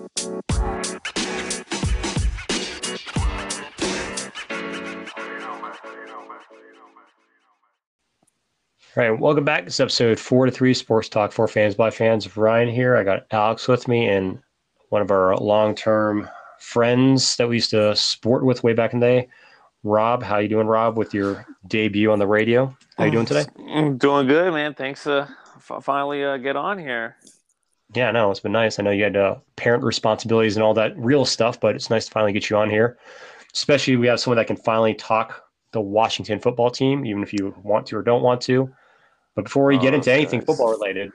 All right, welcome back. This is episode 4-3 Sports Talk for Fans by Fans. Ryan here. I got Alex with me and one of our long-term friends that we used to sport with way back in the day, Rob. How you doing, Rob, with your debut on the radio? How you doing today? Doing good, man. Thanks finally get on here. Yeah, no, it's been nice. I know you had parent responsibilities and all that real stuff, but it's nice to finally get you on here. Especially we have someone that can finally talk the Washington football team, even if you want to or don't want to. But before we get into anything football related,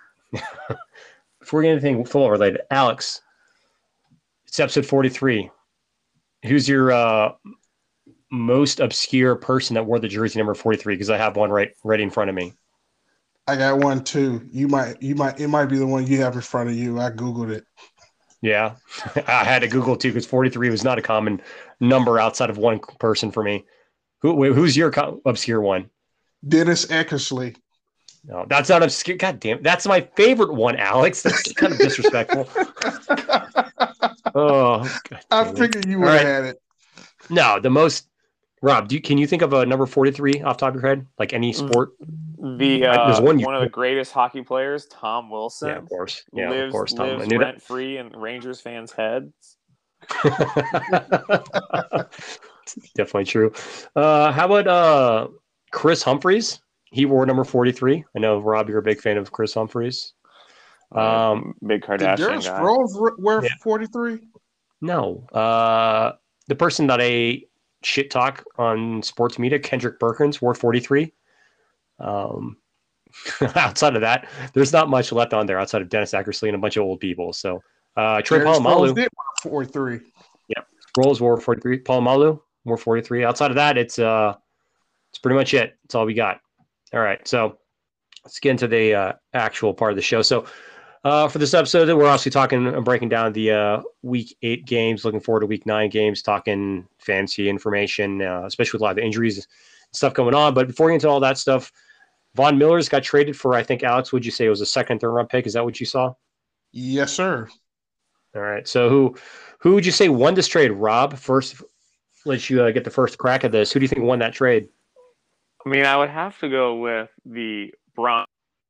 Alex, it's episode 43. Who's your most obscure person that wore the jersey number 43? Because I have one right in front of me. I got one too. It might be the one you have in front of you. I Googled it. Yeah, I had to Google too because 43 was not a common number outside of one person for me. Who's your obscure one? Dennis Eckersley. No, that's not obscure. God damn, that's my favorite one, Alex. That's kind of disrespectful. Oh, I figured you would have had it. No, the most. Rob, can you think of a number 43 off the top of your head? Like any sport? There's one of the greatest hockky players, Tom Wilson. Yeah, of course. Yeah, lives, of course. Tom. Lives rent-free in Rangers fans' heads. Definitely true. How about Chris Humphries? He wore number 43. I know, Rob, you're a big fan of Chris Humphries. Big Kardashian Did Darren guy. Sproles wear 43? No. The person that I shit talk on sports media, Kendrick Perkins, wore 43. Outside of that, there's not much left on there outside of Dennis Eckersley and a bunch of old people. So Trey Polamalu did wear 43. Yeah, Sproles wore 43. Polamalu wore 43. Outside of that, it's pretty much it. That's all we got. All right, so let's get into the actual part of the show. So for this episode, we're obviously talking and breaking down the Week 8 games, looking forward to Week 9 games, talking fancy information, especially with a lot of the injuries and stuff going on. But before we get into all that stuff, Von Miller's got traded for, I think, Alex, would you say it was a second, third round pick? Is that what you saw? Yes, sir. All right, so who would you say won this trade, Rob? First, let you get the first crack at this. Who do you think won that trade? I mean, I would have to go with the Broncos.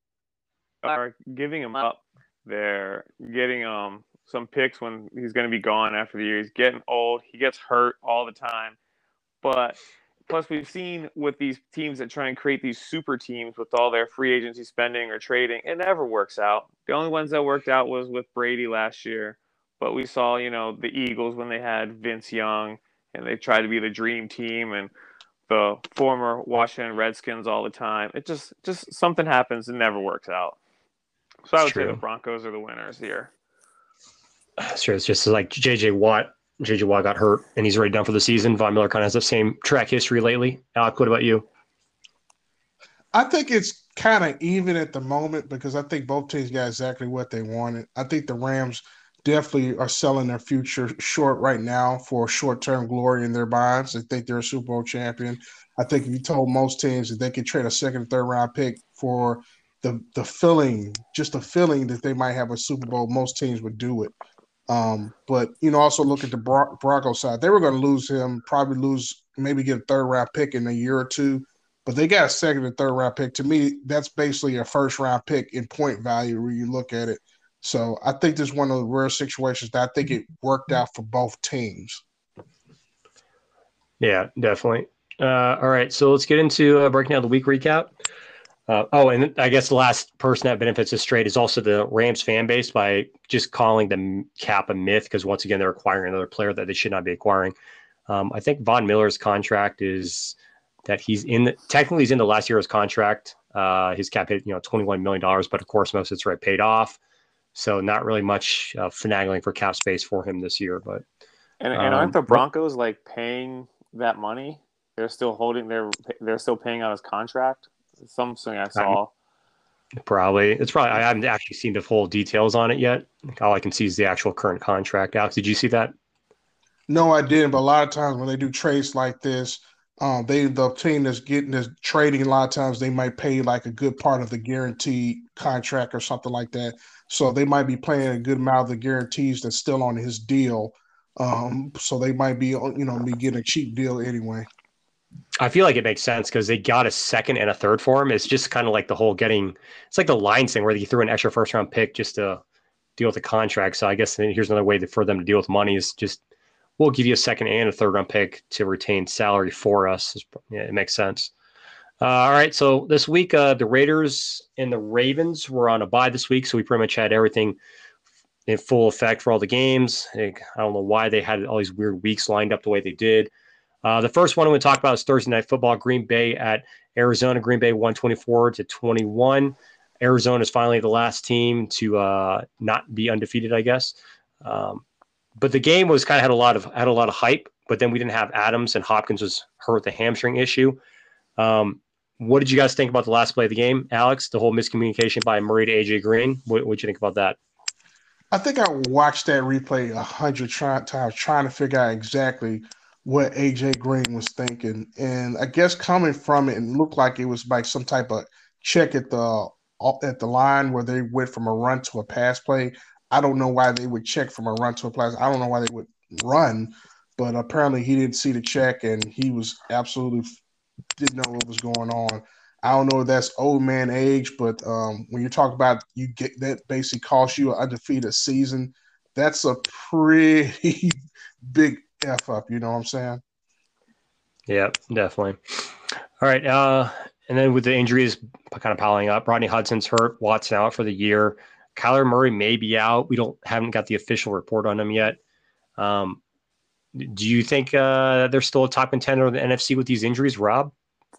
Are giving him up. They're getting some picks when he's going to be gone after the year. He's getting old. He gets hurt all the time. But plus, we've seen with these teams that try and create these super teams with all their free agency spending or trading, it never works out. The only ones that worked out was with Brady last year. But we saw, the Eagles when they had Vince Young and they tried to be the dream team and the former Washington Redskins all the time. It just something happens and never works out. So I would say the Broncos are the winners here. Sure, it's just like J.J. Watt. J.J. Watt got hurt, and he's already done for the season. Von Miller kind of has the same track history lately. Alec, what about you? I think it's kind of even at the moment because I think both teams got exactly what they wanted. I think the Rams definitely are selling their future short right now for short-term glory in their minds. They think they're a Super Bowl champion. I think if you told most teams that they could trade a second or third round pick for the feeling that they might have a Super Bowl, most teams would do it. But also look at the Broncos side. They were going to lose him, maybe get a third round pick in a year or two. But they got a second and third round pick. To me, that's basically a first round pick in point value when you look at it. So I think this is one of the rare situations that I think it worked out for both teams. Yeah, definitely. All right, so let's get into breaking down the week recap. And I guess the last person that benefits this trade is also the Rams fan base by just calling the cap a myth because, once again, they're acquiring another player that they should not be acquiring. I think Von Miller's contract is that he's in the last year of his contract. His cap hit, $21 million, but of course, most of it's already paid off. So not really much finagling for cap space for him this year. But aren't the Broncos paying that money? They're still they're still paying out his contract. Something I saw. Probably. I haven't actually seen the full details on it yet. All I can see is the actual current contract. Alex, did you see that? No, I didn't. But a lot of times when they do trades like this, The team that's getting this trading, a lot of times they might pay like a good part of the guaranteed contract or something like that. So they might be playing a good amount of the guarantees that's still on his deal. So they might be, be getting a cheap deal anyway. I feel like it makes sense because they got a second and a third for him. It's just kind of like the whole it's like the Lions thing where they threw an extra first round pick just to deal with the contract. So I guess here's another way for them to deal with money is just, we'll give you a second and a third round pick to retain salary for us. Yeah, it makes sense. All right. So this week, the Raiders and the Ravens were on a bye this week. So we pretty much had everything in full effect for all the games. I don't know why they had all these weird weeks lined up the way they did. The first one I'm going to talk about is Thursday Night Football, Green Bay at Arizona. Green Bay 124-21. Arizona is finally the last team to not be undefeated, I guess. But the game was kind of had a lot of hype. But then we didn't have Adams, and Hopkins was hurt with the hamstring issue. What did you guys think about the last play of the game, Alex? The whole miscommunication by Murray to AJ Green. What did you think about that? I think I watched that replay 100 times trying to figure out exactly what AJ Green was thinking. And I guess coming from it, it looked like it was like some type of check at the line where they went from a run to a pass play. I don't know why they would check from a run to a pass. I don't know why they would run, but apparently he didn't see the check and he was absolutely didn't know what was going on. I don't know if that's old man age, but when you talk about you get that basically costs you an undefeated season, that's a pretty big F up. You know what I'm saying? Yeah, definitely. All right. And then with the injuries kind of piling up, Rodney Hudson's hurt, Watson out for the year. Kyler Murray may be out. We haven't got the official report on him yet. Do you think they're still a top contender in the NFC with these injuries, Rob?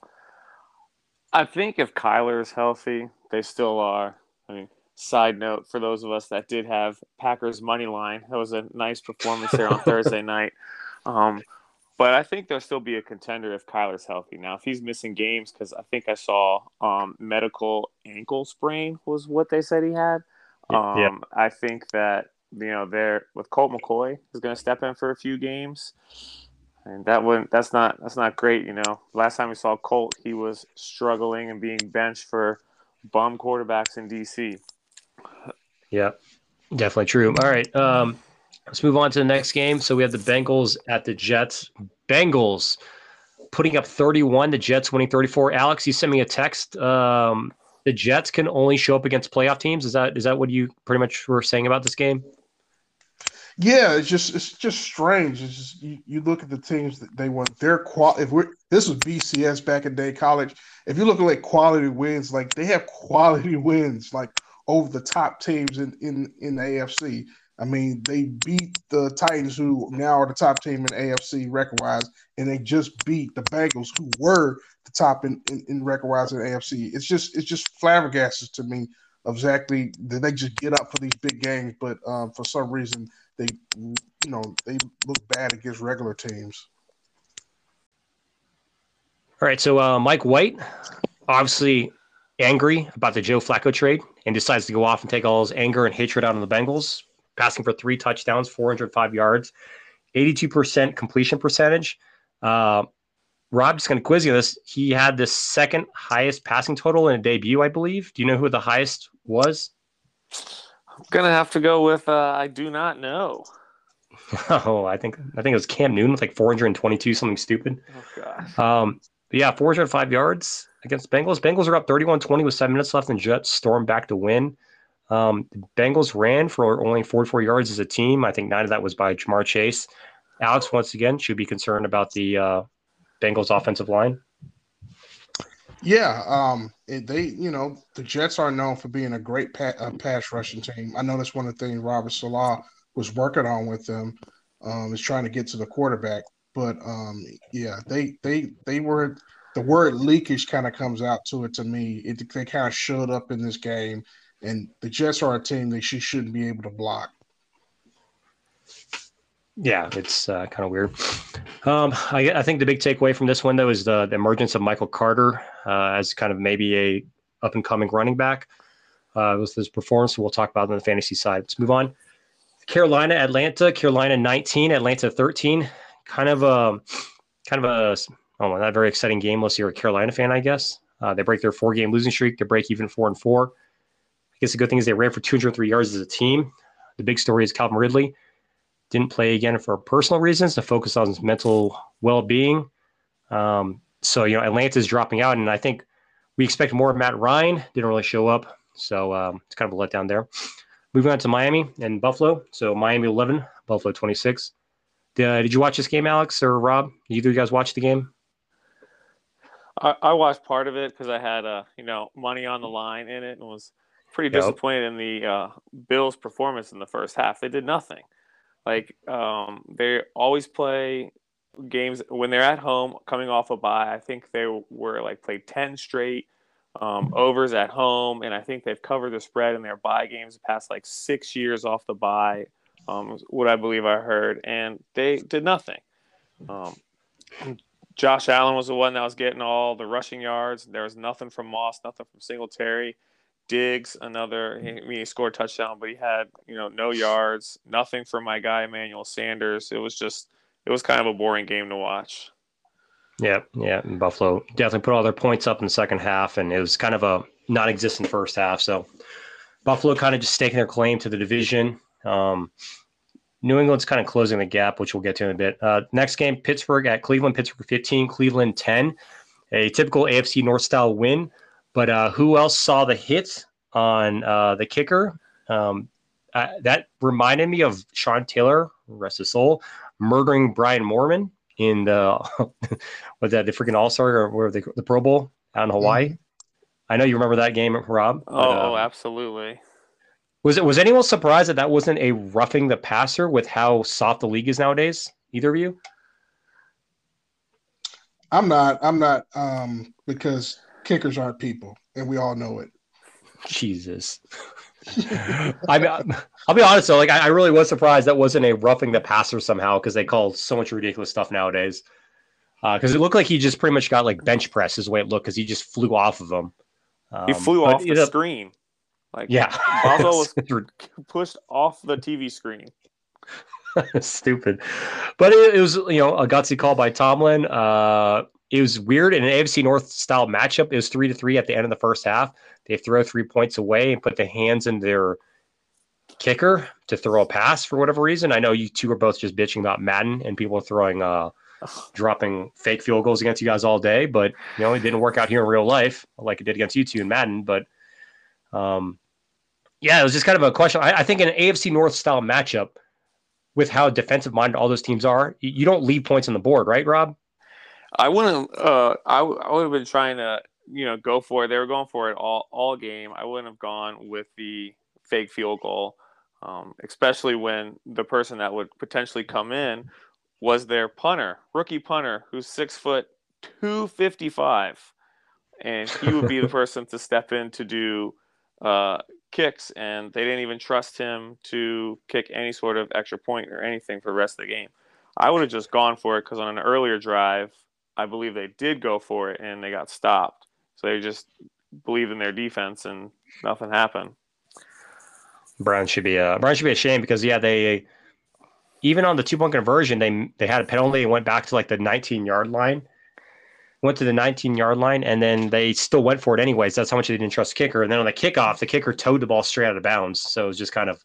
I think if Kyler is healthy, they still are. I mean, side note for those of us that did have Packers money line, that was a nice performance there on Thursday night. But I think there'll still be a contender if Kyler's healthy. Now, if he's missing games, because I think I saw medical ankle sprain was what they said he had. Yeah. I think that they're with Colt McCoy is going to step in for a few games. And that's not great, Last time we saw Colt, he was struggling and being benched for bum quarterbacks in DC. Yeah, definitely true. All right, let's move on to the next game. So we have the Bengals at the Jets. Bengals putting up 31, the Jets winning 34. Alex, you sent me a text. The Jets can only show up against playoff teams. Is that what you pretty much were saying about this game? Yeah, it's just strange. It's just you look at the teams that they won. Their this was BCS back in day college. If you look at like quality wins, like they have quality wins like over the top teams in the AFC. I mean, they beat the Titans, who now are the top team in AFC record wise, and they just beat the Bengals, who were the top in record wise in AFC. It's just flabbergasted to me of exactly that they just get up for these big games, but for some reason they look bad against regular teams. All right, so Mike White, obviously angry about the Joe Flacco trade, and decides to go off and take all his anger and hatred out on the Bengals, passing for 3 touchdowns, 405 yards, 82% completion percentage. Rob, just going to quiz you on this. He had the second highest passing total in a debut, I believe. Do you know who the highest was? I'm going to have to go with I do not know. Oh, I think it was Cam Newton with like 422, something stupid. Oh, gosh. Yeah, 405 yards against Bengals. Bengals are up 31-20 with 7 minutes left, and Jets stormed back to win. The Bengals ran for only 44 yards as a team. I think 9 of that was by Ja'Marr Chase. Alex, once again, should be concerned about the Bengals offensive line. Yeah, the Jets are known for being a great pass rushing team. I know that's one of the things Robert Saleh was working on with them, is trying to get to the quarterback. But they were, the word leakage kind of comes out to it to me. They kind of showed up in this game, and the Jets are a team that she shouldn't be able to block. Yeah, it's kind of weird. I think the big takeaway from this one, though, is the emergence of Michael Carter as kind of maybe a up-and-coming running back with his performance. We'll talk about it on the fantasy side. Let's move on. Carolina, Atlanta. Carolina 19, Atlanta 13. Kind of a Oh, not very exciting game unless you're a Carolina fan, I guess. They break their 4-game losing streak. They break even 4-4. I guess the good thing is they ran for 203 yards as a team. The big story is Calvin Ridley didn't play again for personal reasons to focus on his mental well-being. So, Atlanta's dropping out, and I think we expect more of Matt Ryan. Didn't really show up, so it's kind of a letdown there. Moving on to Miami and Buffalo. So Miami 11, Buffalo 26. Did you watch this game, Alex or Rob? Either of you guys watch the game? I watched part of it because I had money on the line in it and was pretty disappointed in the Bills' performance in the first half. They did nothing. Like they always play games when they're at home, coming off a bye. I think they were played 10 straight overs at home, and I think they've covered the spread in their bye games the past 6 years off the bye. What I believe I heard, and they did nothing. Josh Allen was the one that was getting all the rushing yards. There was nothing from Moss, nothing from Singletary. Diggs, he scored a touchdown, but he had, no yards, nothing from my guy, Emmanuel Sanders. It was kind of a boring game to watch. Yeah. And Buffalo definitely put all their points up in the second half, and it was kind of a non-existent first half. So Buffalo kind of just staking their claim to the division. New England's kind of closing the gap, which we'll get to in a bit. Next game, Pittsburgh at Cleveland. Pittsburgh 15, Cleveland 10. A typical AFC North style win. But who else saw the hit on the kicker? That reminded me of Sean Taylor, rest his soul, murdering Brian Moorman in the the freaking All-Star or the Pro Bowl out in Hawaii. Mm-hmm. I know you remember that game, Rob. Oh, absolutely. Was anyone surprised that wasn't a roughing the passer with how soft the league is nowadays? Either of you? I'm not because kickers aren't people, and we all know it. Jesus. I'll be honest though, I really was surprised that wasn't a roughing the passer somehow, because they call so much ridiculous stuff nowadays. Because it looked like he just pretty much got bench press is the way it looked, because he just flew off of him. He flew off the screen. Boswell was pushed off the TV screen. Stupid. But it was, a gutsy call by Tomlin. It was weird in an AFC North style matchup. It was 3-3 at the end of the first half. They throw 3 points away and put the hands in their kicker to throw a pass for whatever reason. I know you two are both just bitching about Madden and people are throwing, dropping fake field goals against you guys all day, but it didn't work out here in real life like it did against you two in Madden. But it was just kind of a question. I think in an AFC North style matchup, with how defensive minded all those teams are, you don't leave points on the board, right, Rob? I wouldn't. I would have been trying to, go for it. They were going for it all game. I wouldn't have gone with the fake field goal, especially when the person that would potentially come in was their punter, rookie punter, who's 6', 255, and he would be the person to step in to do kicks, and they didn't even trust him to kick any sort of extra point or anything for the rest of the game. I would have just gone for it, because on an earlier drive, I believe they did go for it and they got stopped. So they just believed in their defense and nothing happened. Browns should be ashamed, because they even on the 2-point conversion, they had a penalty and went back to the 19-yard line. Went to the 19-yard line, and then they still went for it anyways. That's how much they didn't trust the kicker. And then on the kickoff, the kicker towed the ball straight out of bounds. So it was just kind of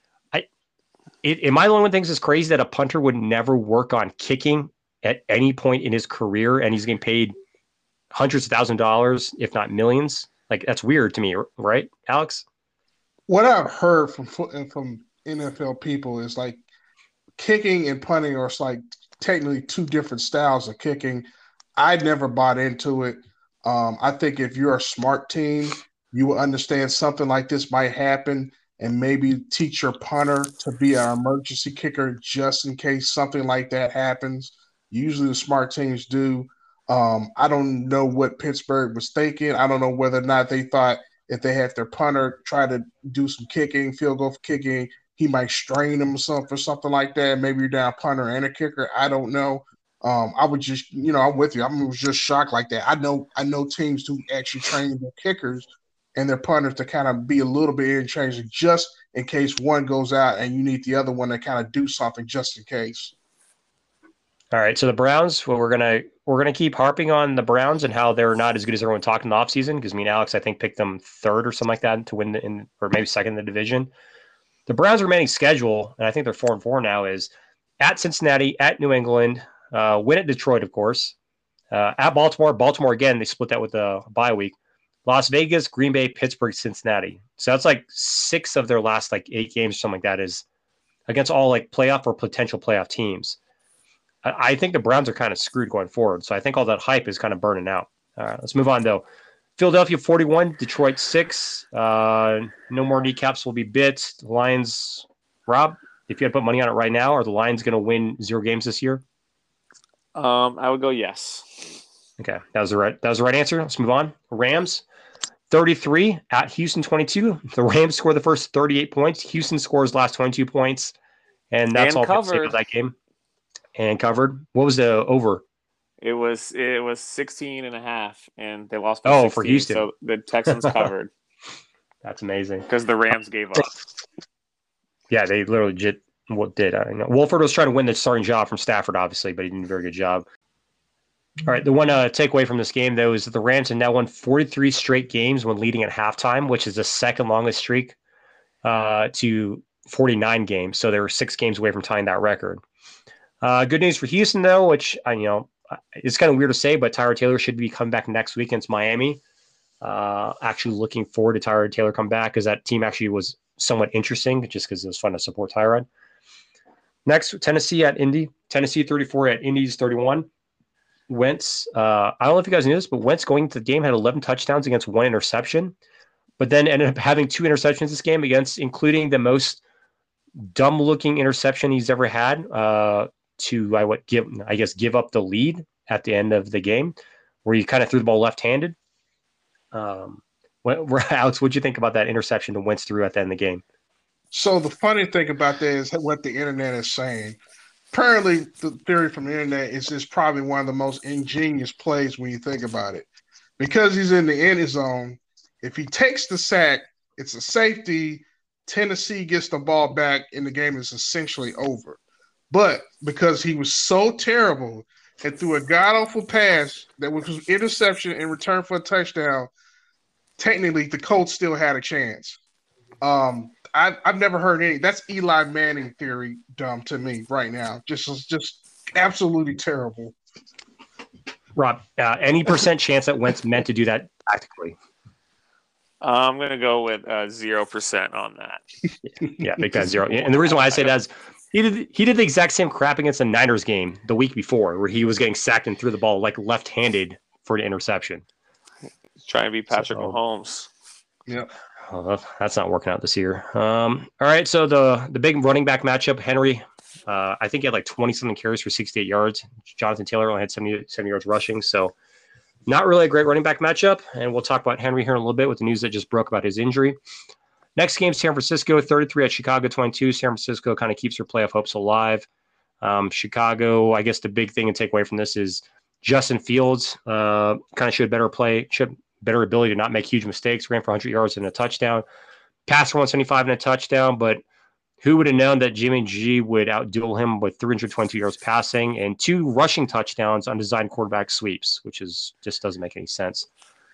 am I the only one who thinks it's crazy that a punter would never work on kicking at any point in his career, and he's getting paid hundreds of thousands of dollars, if not millions? That's weird to me, right, Alex? What I've heard from NFL people is kicking and punting are technically two different styles of kicking. I never bought into it. I think if you're a smart team, you will understand something like this might happen and maybe teach your punter to be an emergency kicker just in case something like that happens. Usually the smart teams do. I don't know what Pittsburgh was thinking. I don't know whether or not they thought if they had their punter try to do some kicking, field goal kicking, he might strain him or something like that. Maybe you're down punter and a kicker. I don't know. I would just, I'm with you. I was just shocked like that. I know teams who actually train their kickers and their punters to kind of be a little bit interchangeable just in case one goes out and you need the other one to kind of do something just in case. All right. So the Browns, well, we're going to we're going to keep harping on the Browns and how they're not as good as everyone talked in the offseason, because me and Alex, I think, picked them third or something like that to win or maybe second in the division. The Browns' remaining schedule, and I think they're 4-4 now, is at Cincinnati, at New England, win at Detroit, of course, at Baltimore. Baltimore, again, they split that with the bye week. Las Vegas, Green Bay, Pittsburgh, Cincinnati. So that's like 6 of their last like 8 games or something like that is against all like playoff or potential playoff teams. I think the Browns are kind of screwed going forward. So I think all that hype is kind of burning out. All right, let's move on, though. Philadelphia 41, Detroit 6. No more kneecaps will be bit. The Lions, Rob, if you had to put money on it right now, are the Lions going to win 0 games this year? I would go yes. Okay, that was the right answer. Let's move on. Rams 33 at Houston 22. The Rams score the first 38 points. Houston scores last 22 points, and that's all for that game. And covered. What was the over? It was 16.5, and they lost by 16, for Houston. So the Texans covered. That's amazing. Because the Rams gave up. Yeah, they literally did. What did I know? Wolford was trying to win the starting job from Stafford, obviously, but he did a very good job. All right, the one takeaway from this game, though, is that the Rams have now won 43 straight games when leading at halftime, which is the second longest streak to 49 games. So they were 6 games away from tying that record. Good news for Houston, though, which it's kind of weird to say, but Tyrod Taylor should be coming back next week against Miami. Actually looking forward to Tyrod Taylor come back, because that team actually was somewhat interesting just because it was fun to support Tyrod. Next, Tennessee at Indy. Tennessee 34 at Indy's 31. Wentz, I don't know if you guys knew this, but Wentz going into the game had 11 touchdowns against 1 interception, but then ended up having 2 interceptions this game including the most dumb-looking interception he's ever had to give up the lead at the end of the game, where he kind of threw the ball left-handed. Alex, what'd you think about that interception that Wentz threw at the end of the game? So the funny thing about that is what the internet is saying. Apparently, the theory from the internet is this probably one of the most ingenious plays when you think about it. Because he's in the end zone, if he takes the sack, it's a safety. Tennessee gets the ball back, and the game is essentially over. But because he was so terrible and threw a god-awful pass that was interception in return for a touchdown, technically the Colts still had a chance. I've never heard any. That's Eli Manning theory dumb to me right now. Just absolutely terrible. Rob, any % chance that Wentz meant to do that tactically? I'm going to go with 0% on that. Yeah, big time 0. And the reason why I say that is he did the exact same crap against the Niners game the week before, where he was getting sacked and threw the ball like left-handed for an interception. He's trying to be Patrick Mahomes. Yeah. Oh, that's not working out this year. All right, so the big running back matchup, Henry, I think he had like 20-something carries for 68 yards. Jonathan Taylor only had 70 yards rushing, so not really a great running back matchup. And we'll talk about Henry here in a little bit with the news that just broke about his injury. Next game, San Francisco, 33 at Chicago, 22. San Francisco kind of keeps their playoff hopes alive. Chicago, I guess the big thing to take away from this is Justin Fields kind of showed better ability to not make huge mistakes, ran for 100 yards and a touchdown, passed for 175 and a touchdown, but who would have known that Jimmy G would outduel him with 322 yards passing and 2 rushing touchdowns on designed quarterback sweeps, which just doesn't make any sense.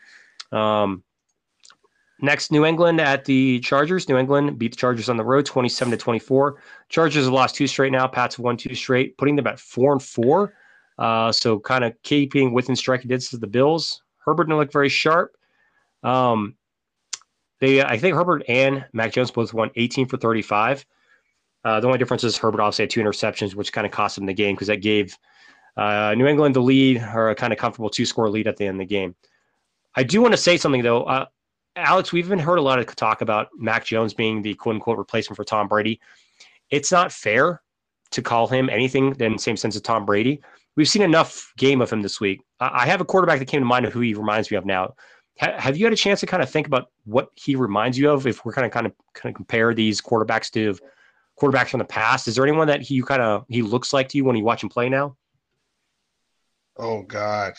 Next, New England at the Chargers. New England beat the Chargers on the road, 27-24. Chargers have lost 2 straight now. Pats have won 2 straight, putting them at 4-4. So kind of keeping within striking distance of the Bills. Herbert didn't look very sharp. I think Herbert and Mac Jones both won 18 for 35. The only difference is Herbert obviously had 2 interceptions, which kind of cost him the game because that gave New England the lead, or a kind of comfortable 2-score lead at the end of the game. I do want to say something, though. Alex, we've even heard a lot of talk about Mac Jones being the quote-unquote replacement for Tom Brady. It's not fair to call him anything in the same sense as Tom Brady. We've seen enough game of him this week. I have a quarterback that came to mind of who he reminds me of now. Have you had a chance to kind of think about what he reminds you of if we're kind of compare these quarterbacks to quarterbacks from the past? Is there anyone that he looks like to you when you watch him play now? Oh, God.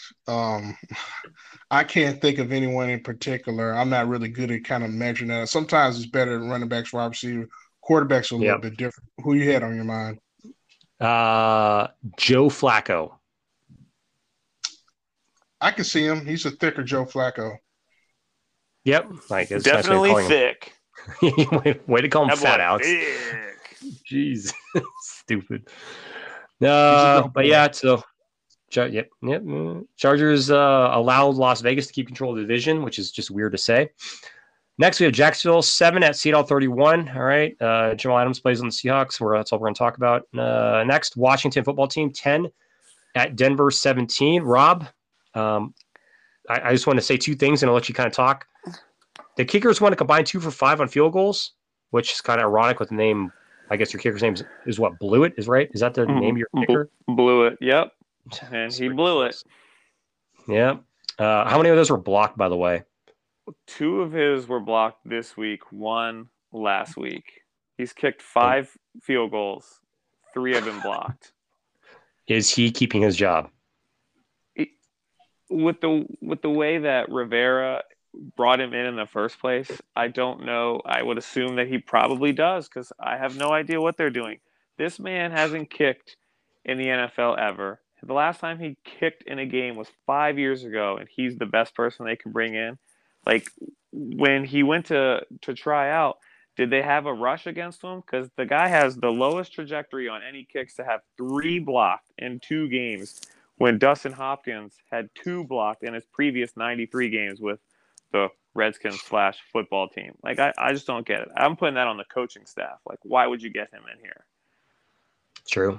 I can't think of anyone in particular. I'm not really good at kind of measuring that. Sometimes it's better than running backs, wide receiver. Quarterbacks are a little bit different. Who you had on your mind? Joe Flacco. I can see him. He's a thicker Joe Flacco. Yep. Like it's Definitely thick. way to call him That fat, boy Alex. thick. Jeez, stupid. He's a dope But boy. yeah, so yep. Chargers allowed Las Vegas to keep control of the division, which is just weird to say. Next, we have Jacksonville 7 at Seattle 31. All right. Jamal Adams plays on the Seahawks. That's all we're going to talk about. Next, Washington football team 10 at Denver 17. Rob, I just want to say two things and I'll let you kind of talk. The kickers want to combine 2 for 5 on field goals, which is kind of ironic with the name. I guess your kicker's name is what? Blewett is right? Is that the name of your kicker? Blewett. Yep. And he blew it. Yeah. How many of those were blocked, by the way? 2 of his were blocked this week, 1 last week. He's kicked 5 field goals. 3 have been blocked. Is he keeping his job? With the way that Rivera brought him in the first place, I don't know. I would assume that he probably does because I have no idea what they're doing. This man hasn't kicked in the NFL ever. The last time he kicked in a game was 5 years ago, and he's the best person they can bring in. Like, when he went to try out, did they have a rush against him? Because the guy has the lowest trajectory on any kicks to have 3 blocked in 2 games when Dustin Hopkins had 2 blocked in his previous 93 games with the Redskins / football team. Like, I just don't get it. I'm putting that on the coaching staff. Like, why would you get him in here? True.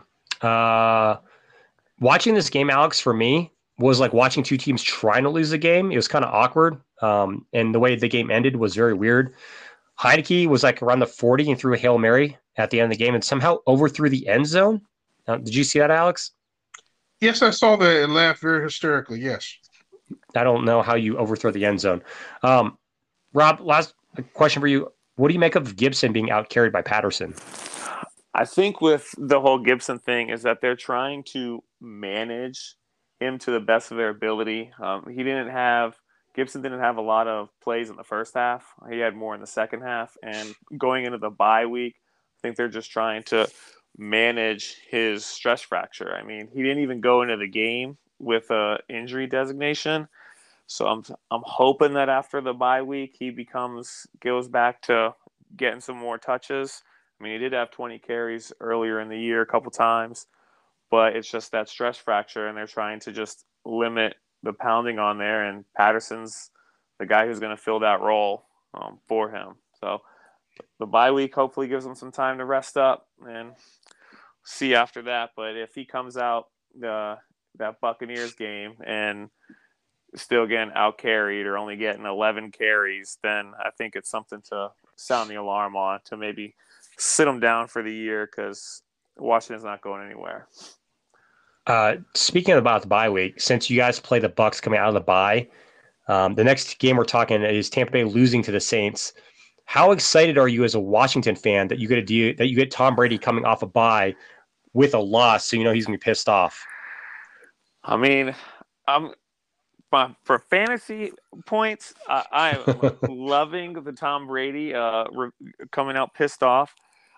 Watching this game, Alex, for me, was like watching 2 teams trying to lose the game. It was kind of awkward. And the way the game ended was very weird. Heinicke was like around the 40 and threw a Hail Mary at the end of the game and somehow overthrew the end zone. Did you see that, Alex? Yes, I saw that and laughed very hysterically. Yes. I don't know how you overthrow the end zone. Rob, last question for you. What do you make of Gibson being out-carried by Patterson? I think with the whole Gibson thing is that they're trying to manage him to the best of their ability. Gibson didn't have a lot of plays in the first half. He had more in the second half. And going into the bye week, I think they're just trying to manage his stress fracture. I mean, he didn't even go into the game with a injury designation. So I'm hoping that after the bye week, he goes back to getting some more touches. I mean, he did have 20 carries earlier in the year a couple times, but it's just that stress fracture, and they're trying to just limit the pounding on there, and Patterson's the guy who's going to fill that role for him. So the bye week hopefully gives him some time to rest up and see after that. But if he comes out that Buccaneers game and still getting out-carried or only getting 11 carries, then I think it's something to sound the alarm on, to maybe sit him down for the year, because Washington's not going anywhere. Speaking about the bye week, since you guys play the Bucs coming out of the bye, the next game we're talking is Tampa Bay losing to the Saints. How excited are you as a Washington fan that you get Tom Brady coming off a bye with a loss, so you know he's gonna be pissed off? I mean, for fantasy points, I am loving the Tom Brady coming out pissed off.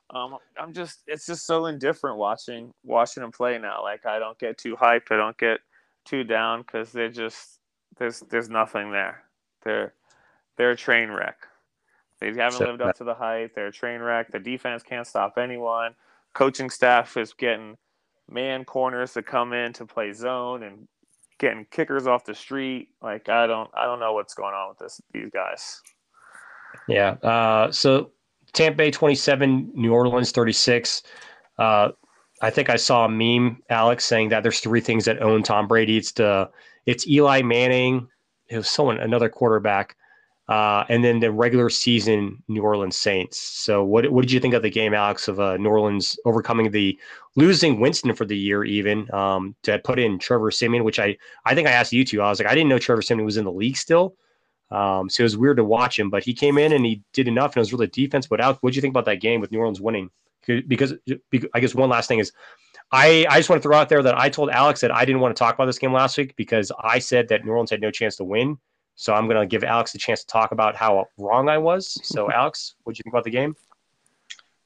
It's just so indifferent watching him play now. Like, I don't get too hyped. I don't get too down, because there's nothing there. They're a train wreck. They haven't lived up to the hype. They're a train wreck. The defense can't stop anyone. Coaching staff is getting man corners to come in to play zone and getting kickers off the street. Like, I don't know what's going on with these guys. Yeah. So Tampa Bay 27, New Orleans 36. I think I saw a meme, Alex, saying that there's 3 things that own Tom Brady. It's Eli Manning. It was another quarterback. And then the regular season New Orleans Saints. So what did you think of the game, Alex, of New Orleans overcoming the losing Winston for the year, even to put in Trevor Siemian, which I think I asked you two. I was like, I didn't know Trevor Siemian was in the league still. So it was weird to watch him, but he came in and he did enough, and it was really defense. But Alex, what did you think about that game with New Orleans winning? Because I guess one last thing is, I just want to throw out there that I told Alex that I didn't want to talk about this game last week because I said that New Orleans had no chance to win. So I'm going to give Alex a chance to talk about how wrong I was. So, Alex, what did you think about the game?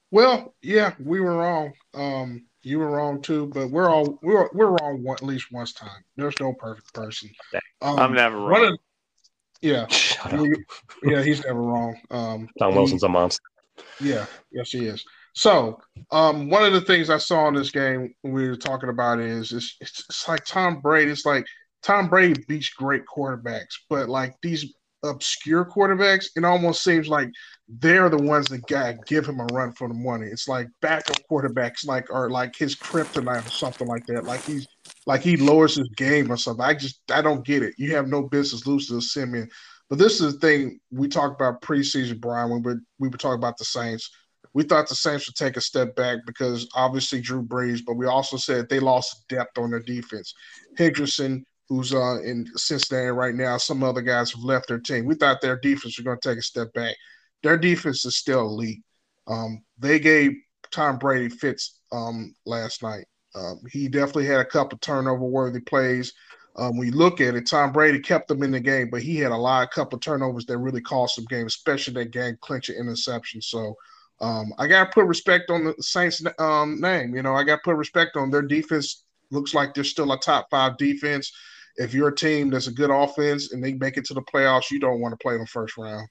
Well, yeah, we were wrong. You were wrong too, but we're wrong at least once time. There's no perfect person. I'm never One wrong. of yeah, Shut up. we- yeah, he's never wrong. Tom He Wilson's a monster. Yeah, yes, he is. So, one of the things I saw in this game we were talking about is it's like Tom Brady. It's like Tom Brady beats great quarterbacks, but like these obscure quarterbacks, it almost seems like they're the ones that give him a run for the money. It's like backup quarterbacks, like are like his kryptonite or something like that. Like he lowers his game or something. I don't get it. You have no business losing to Simeon. But this is the thing we talked about preseason, Brian, when we were talking about the Saints. We thought the Saints would take a step back because obviously Drew Brees, but we also said they lost depth on their defense. Higginson, who's in Cincinnati right now, some other guys have left their team. We thought their defense was going to take a step back. Their defense is still elite. They gave Tom Brady fits last night. He definitely had a couple turnover worthy plays. When you look at it, Tom Brady kept them in the game, but he had a lot, a couple turnovers that really cost them game, especially that game clincher interception. So I got to put respect on the Saints name. You know, I got to put respect on their defense. Looks like they're still a top 5 defense. If you're a team that's a good offense and they make it to the playoffs, you don't want to play them first round.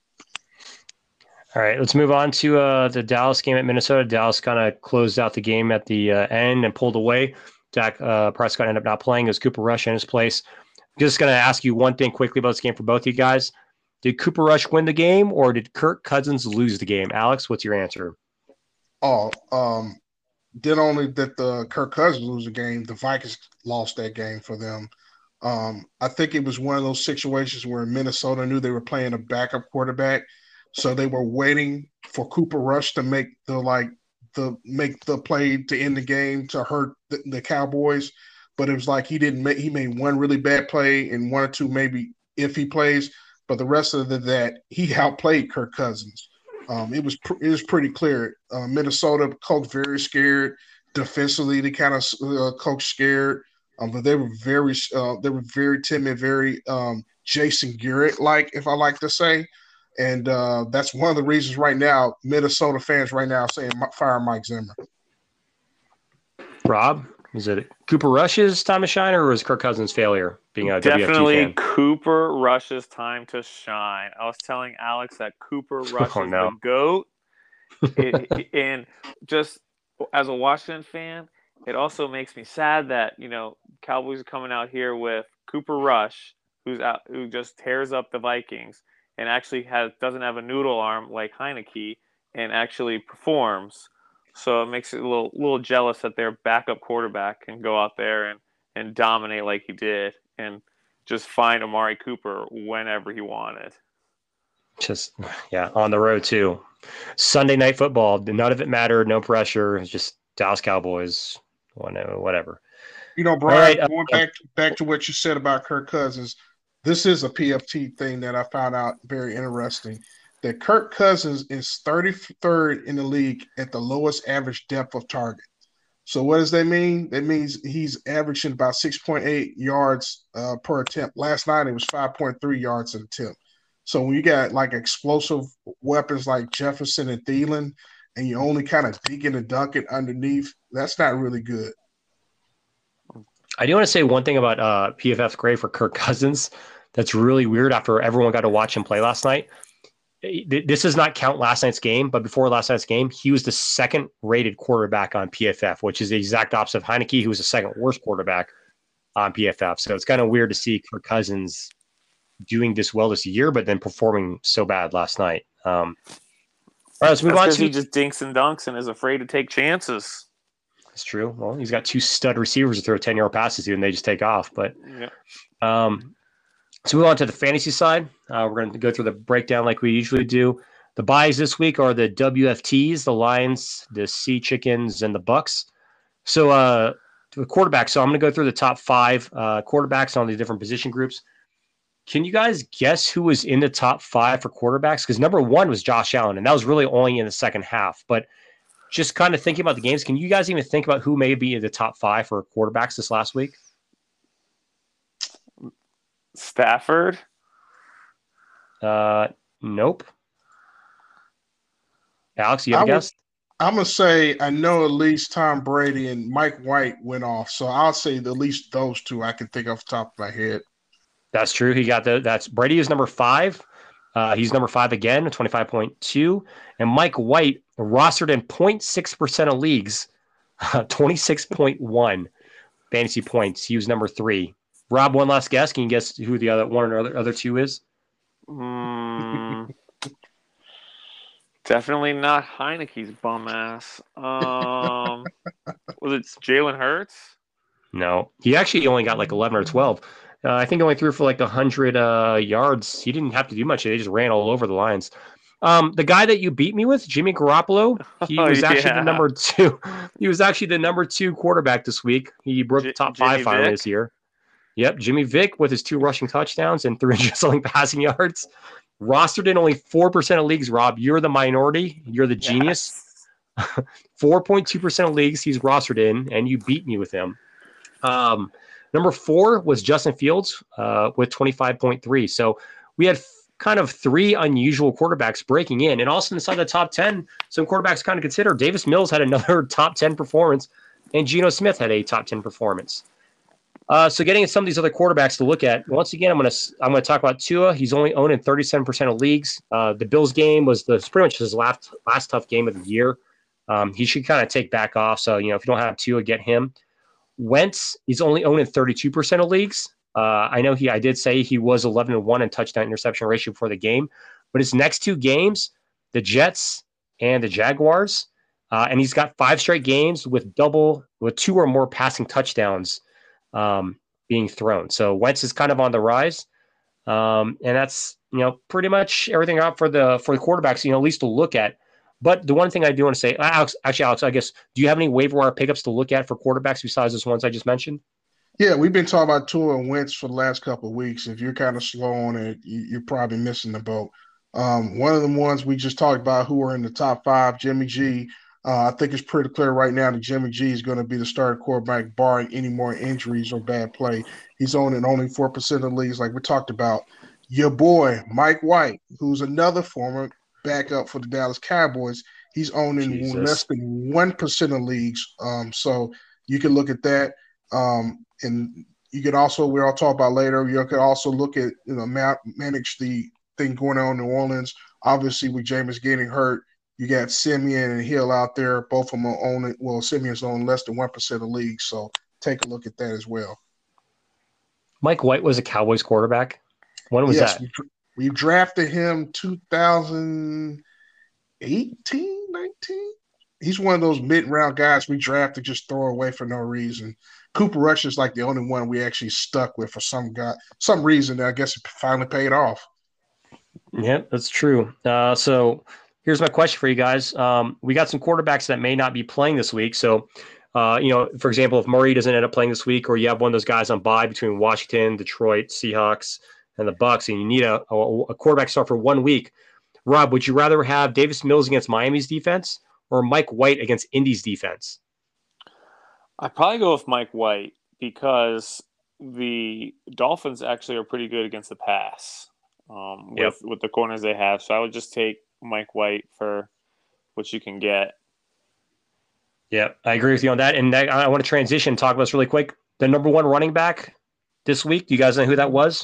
All right, let's move on to the Dallas game at Minnesota. Dallas kind of closed out the game at the end and pulled away. Dak Prescott ended up not playing. It was Cooper Rush in his place. I'm just going to ask you one thing quickly about this game for both of you guys. Did Cooper Rush win the game or did Kirk Cousins lose the game? Alex, what's your answer? Oh, did only that the Kirk Cousins lose the game. The Vikings lost that game for them. I think it was one of those situations where Minnesota knew they were playing a backup quarterback, so they were waiting for Cooper Rush to make the play to end the game to hurt the Cowboys. But it was like he made one really bad play and one or two maybe if he plays, but the rest of that he outplayed Kirk Cousins. It was pretty clear. Minnesota coach very scared defensively. They kind of coach scared, but they were very timid, very Jason Garrett like, if I like to say. And that's one of the reasons right now Minnesota fans right now are saying fire Mike Zimmer. Rob, is it Cooper Rush's time to shine or was Kirk Cousins' failure being a WFT Definitely fan? Cooper Rush's time to shine. I was telling Alex that Cooper Rush Oh, is no. the GOAT. And just as a Washington fan, it also makes me sad that, Cowboys are coming out here with Cooper Rush, who just tears up the Vikings and actually doesn't have a noodle arm like Heineke and actually performs. So it makes it a little jealous that their backup quarterback can go out there and dominate like he did and just find Amari Cooper whenever he wanted. Just, yeah, on the road too. Sunday night football, none of it mattered, no pressure, just Dallas Cowboys, whatever. You know, All Brian, right. going back to what you said about Kirk Cousins, this is a PFT thing that I found out very interesting. That Kirk Cousins is 33rd in the league at the lowest average depth of target. So what does that mean? That means he's averaging about 6.8 yards per attempt. Last night it was 5.3 yards an attempt. So when you got like explosive weapons like Jefferson and Thielen, and you only kind of digging and dunking underneath, that's not really good. I do want to say one thing about PFF's grade for Kirk Cousins that's really weird after everyone got to watch him play last night. This does not count last night's game, but before last night's game, he was the second rated quarterback on PFF, which is the exact opposite of Heineke, who was the second worst quarterback on PFF. So it's kind of weird to see Kirk Cousins doing this well this year, but then performing so bad last night. All right, let's move on to. He just dinks and dunks and is afraid to take chances. That's true. Well, he's got two stud receivers to throw 10-yard passes to, and they just take off. But let's move on to the fantasy side. We're going to go through the breakdown like we usually do. The buys this week are the WFTs, the Lions, the Sea Chickens, and the Bucks. So the quarterback. So I'm going to go through the top 5 quarterbacks on the different position groups. Can you guys guess who was in the top 5 for quarterbacks? Because number 1 was Josh Allen, and that was really only in the second half. But just kind of thinking about the games, can you guys even think about who may be in the top 5 for quarterbacks this last week? Stafford? Nope. Alex, you have a guess? I'm gonna say I know at least Tom Brady and Mike White went off, so I'll say at least those two I can think off the top of my head. That's true. He got that's Brady is number 5. He's number 5 again, 25.2. And Mike White rostered in 0.6% of leagues, 26.1 fantasy points. He was number 3. Rob, one last guess. Can you guess who the other two is? Definitely not Heineke's bum ass. Was it Jalen Hurts? No, he actually only got like 11 or 12. I think he only threw for like 100 yards. He didn't have to do much. They just ran all over the lines. The guy that you beat me with, Jimmy Garoppolo, he was actually the number 2. He was actually the number 2 quarterback this week. He broke the top 5 finally this year. Yep, Jimmy Vick with his 2 rushing touchdowns and 300 something passing yards. Rostered in only 4% of leagues, Rob. You're the minority. You're the genius. 4.2% of leagues he's rostered in, and you beat me with him. Number 4 was Justin Fields with 25.3. So we had kind of 3 unusual quarterbacks breaking in. And also inside the top 10, some quarterbacks kind of consider. Davis Mills had another top 10 performance, and Geno Smith had a top 10 performance. So getting some of these other quarterbacks to look at, once again, I'm gonna talk about Tua. He's only owned in 37% of leagues. The Bills game was pretty much his last tough game of the year. He should kind of take back off. So, if you don't have Tua, get him. Wentz, he's only owned in 32% of leagues. I know I did say he was 11-1 in touchdown interception ratio before the game, but his next 2 games, the Jets and the Jaguars, and he's got 5 straight games with 2 or more passing touchdowns being thrown. So Wentz is kind of on the rise. And that's, pretty much everything out for the quarterbacks, at least to look at. But the one thing I do want to say, Alex, I guess, do you have any waiver wire pickups to look at for quarterbacks besides those ones I just mentioned? Yeah, we've been talking about Tua and Wentz for the last couple of weeks. If you're kind of slow on it, you're probably missing the boat. One of the ones we just talked about who are in the top 5, Jimmy G. I think it's pretty clear right now that Jimmy G is going to be the starting quarterback, barring any more injuries or bad play. He's owned in only 4% of leagues, like we talked about. Your boy, Mike White, who's another former backup for the Dallas Cowboys, he's owned in less than 1% of leagues. So you can look at that. And you can also, we'll talk about later, you can also look at, manage the thing going on in New Orleans. Obviously, with Jameis getting hurt, you got Simeon and Hill out there. Both of them are owning. Well, Simeon's on less than 1% of leagues, so take a look at that as well. Mike White was a Cowboys quarterback. When was that? We drafted him 2018, 19. He's one of those mid-round guys we drafted just throw away for no reason. Cooper Rush is like the only one we actually stuck with for some reason. I guess it finally paid off. Yeah, that's true. So here's my question for you guys. We got some quarterbacks that may not be playing this week. So, for example, if Murray doesn't end up playing this week, or you have one of those guys on bye between Washington, Detroit, Seahawks, and the Bucs, and you need a quarterback start for 1 week, Rob, would you rather have Davis Mills against Miami's defense or Mike White against Indy's defense? I'd probably go with Mike White because the Dolphins actually are pretty good against the pass with the corners they have. So I would just take Mike White for what you can get. Yeah, I agree with you on that. And I want to transition, talk about this really quick. The number 1 running back this week, do you guys know who that was?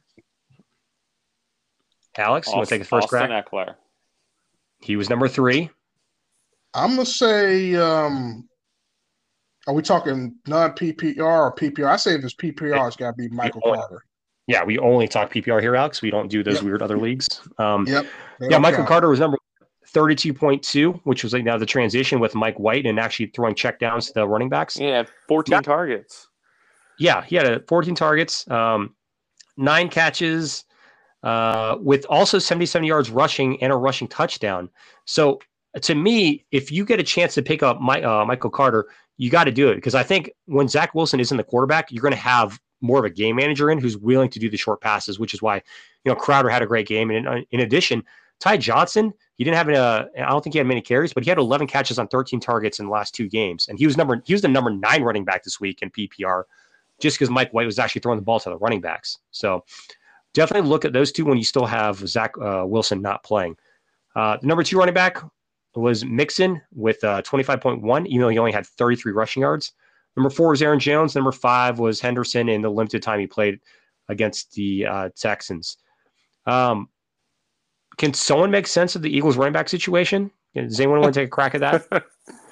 Alex, you want to take the first crack? Austin Eckler. He was number 3. I'm going to say, are we talking non-PPR or PPR? I say if it's PPR, it's got to be Michael Carter. Yeah, we only talk PPR here, Alex. We don't do those weird other leagues. Yep. Michael Carter was number 32.2, which was now the transition with Mike White and actually throwing checkdowns to the running backs. Yeah, 14 targets. Yeah, he had 14 targets, 9 catches, with also 77 yards rushing and a rushing touchdown. So to me, if you get a chance to pick up Michael Carter, you got to do it, because I think when Zach Wilson isn't the quarterback, you're going to have more of a game manager in who's willing to do the short passes, which is why, Crowder had a great game. And in addition, Ty Johnson, he didn't have I don't think he had many carries, but he had 11 catches on 13 targets in the last 2 games. And he was the number 9 running back this week in PPR, just because Mike White was actually throwing the ball to the running backs. So definitely look at those two when you still have Zach Wilson not playing. The number 2 running back, was Mixon with 25.1, even though he only had 33 rushing yards. Number 4 was Aaron Jones. Number 5 was Henderson in the limited time he played against the Texans. Can someone make sense of the Eagles running back situation? Does anyone want to take a crack at that?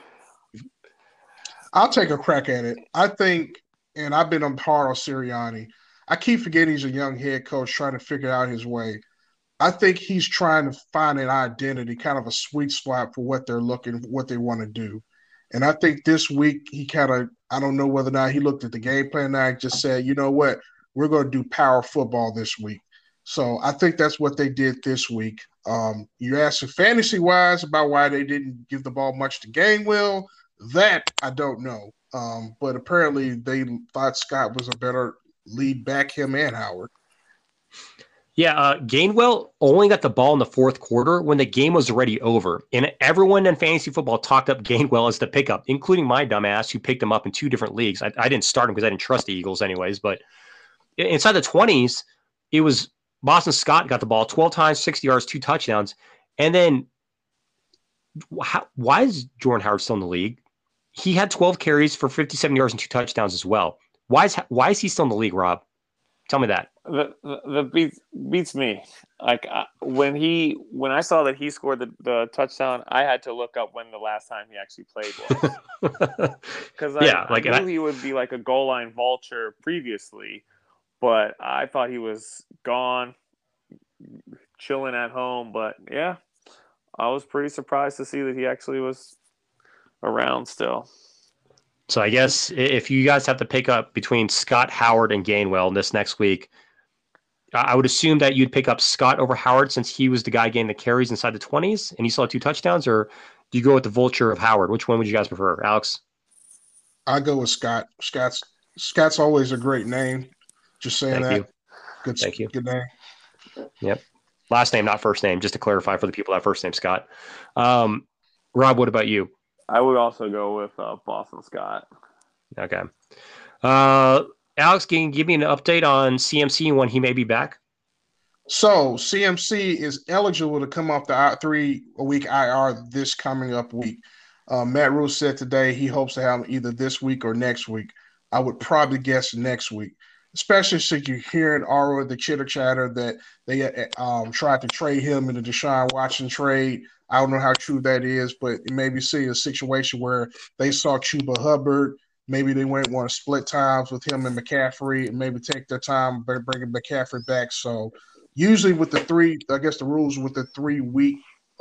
I'll take a crack at it. I think, and I've been on hard on Sirianni. I keep forgetting he's a young head coach trying to figure out his way. I think he's trying to find an identity, kind of a sweet spot for what they're looking, what they want to do. And I think this week he kind of, I don't know whether or not he looked at the game plan and just said, you know what, we're going to do power football this week. So I think that's what they did this week. You're asking fantasy-wise about why they didn't give the ball much to Gainwell. That I don't know. But apparently they thought Scott was a better lead back, him and Howard. Yeah, Gainwell only got the ball in the fourth quarter when the game was already over. And everyone in fantasy football talked up Gainwell as the pickup, including my dumbass who picked him up in 2 different leagues. I didn't start him because I didn't trust the Eagles anyways. But inside the 20s, it was Boston Scott got the ball 12 times, 60 yards, 2 touchdowns. And then why is Jordan Howard still in the league? He had 12 carries for 57 yards and 2 touchdowns as well. Why is he still in the league, Rob? Tell me that. The beats me. Like when I saw that he scored the touchdown, I had to look up when the last time he actually played was. Because I knew he would be like a goal line vulture previously, but I thought he was gone, chilling at home. But yeah, I was pretty surprised to see that he actually was around still. So I guess if you guys have to pick up between Scott, Howard, and Gainwell this next week, I would assume that you'd pick up Scott over Howard since he was the guy getting the carries inside the 20s and he saw 2 touchdowns, or do you go with the vulture of Howard? Which one would you guys prefer, Alex? I go with Scott. Scott's always a great name. Just saying that. Good, thank you. Good name. Yep. Last name, not first name, just to clarify for the people that first name Scott. Rob, what about you? I would also go with Boston Scott. Okay. Alex, can you give me an update on CMC and when he may be back? So CMC is eligible to come off the 3-week IR this coming up week. Matt Rule said today he hopes to have him either this week or next week. I would probably guess next week, especially since you're hearing already the chitter-chatter that they tried to trade him in the Deshaun Watson trade. I don't know how true that is, but it maybe see a situation where they saw Chuba Hubbard. Maybe they wouldn't want to split times with him and McCaffrey and maybe take their time bringing McCaffrey back. So usually with the rules with the 3-week